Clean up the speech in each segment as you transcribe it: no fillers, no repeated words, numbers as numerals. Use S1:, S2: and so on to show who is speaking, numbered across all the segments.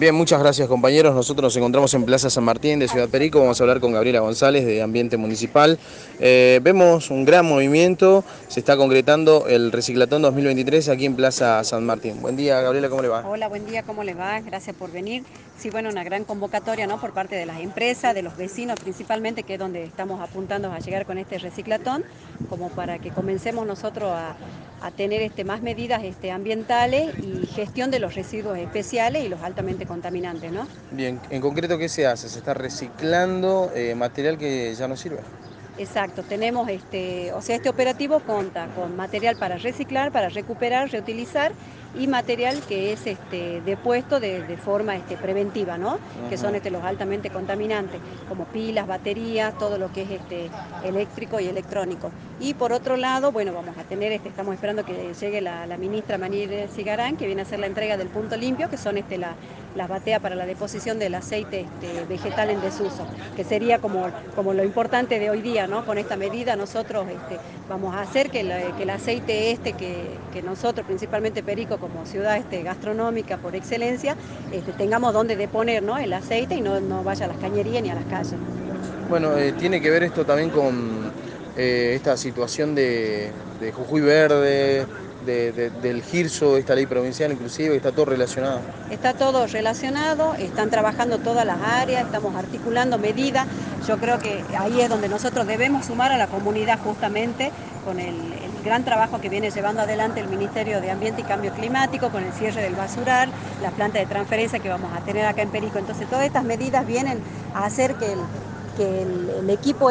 S1: Bien, muchas gracias compañeros. Nosotros nos encontramos en Plaza San Martín de Ciudad Perico. Vamos a hablar con Gabriela González de Ambiente Municipal. Vemos un gran movimiento. Se está concretando el Reciclatón 2023 aquí en Plaza San Martín. Buen día, Gabriela, ¿cómo le va?
S2: Hola, buen día, ¿cómo le va? Gracias por venir. Sí, bueno, una gran convocatoria, ¿no? Por parte de las empresas, de los vecinos principalmente, que es donde estamos apuntando a llegar con este reciclatón, como para que comencemos nosotros a tener más medidas ambientales y gestión de los residuos especiales y los altamente contaminantes, ¿no?
S1: Bien, en concreto, ¿qué se hace? ¿Se está reciclando material que ya no sirve?
S2: Exacto, tenemos este operativo conta con material para reciclar, para recuperar, reutilizar y material que es depuesto de forma preventiva, ¿no? Que son los altamente contaminantes, como pilas, baterías, todo lo que es eléctrico y electrónico. Y por otro lado, bueno, vamos a tener, estamos esperando que llegue la ministra Manir Cigarán, que viene a hacer la entrega del punto limpio, que son las bateas para la deposición del aceite vegetal en desuso, que sería como lo importante de hoy día, ¿no? Con esta medida nosotros vamos a hacer que el aceite que nosotros, principalmente Perico, como ciudad gastronómica por excelencia, tengamos donde deponer, ¿no? El aceite y no vaya a las cañerías ni a las calles.
S1: Bueno, tiene que ver esto también con esta situación de Jujuy Verde, del GIRSO, esta ley provincial inclusive, está todo relacionado.
S2: Está todo relacionado, están trabajando todas las áreas, estamos articulando medidas. Yo creo que ahí es donde nosotros debemos sumar a la comunidad justamente con el gran trabajo que viene llevando adelante el Ministerio de Ambiente y Cambio Climático, con el cierre del basural, la planta de transferencia que vamos a tener acá en Perico. Entonces todas estas medidas vienen a hacer que el equipo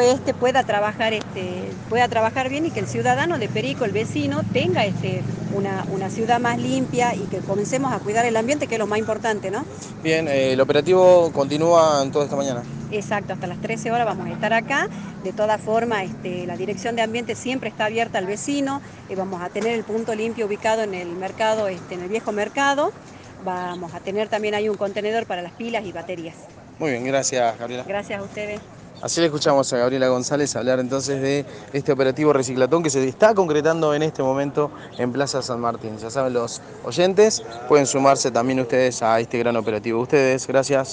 S2: pueda trabajar bien y que el ciudadano de Perico, el vecino, tenga una ciudad más limpia y que comencemos a cuidar el ambiente, que es lo más importante, ¿no?
S1: Bien, el operativo continúa en toda esta mañana.
S2: Exacto, hasta las 13 horas vamos a estar acá. De todas formas, la Dirección de Ambiente siempre está abierta al vecino. Vamos a tener el punto limpio ubicado en el mercado, en el viejo mercado. Vamos a tener también ahí un contenedor para las pilas y baterías.
S1: Muy bien, gracias, Gabriela.
S2: Gracias a ustedes.
S1: Así le escuchamos a Gabriela González hablar entonces de este operativo Reciclatón que se está concretando en este momento en Plaza San Martín. Ya saben los oyentes, pueden sumarse también ustedes a este gran operativo. Ustedes, gracias.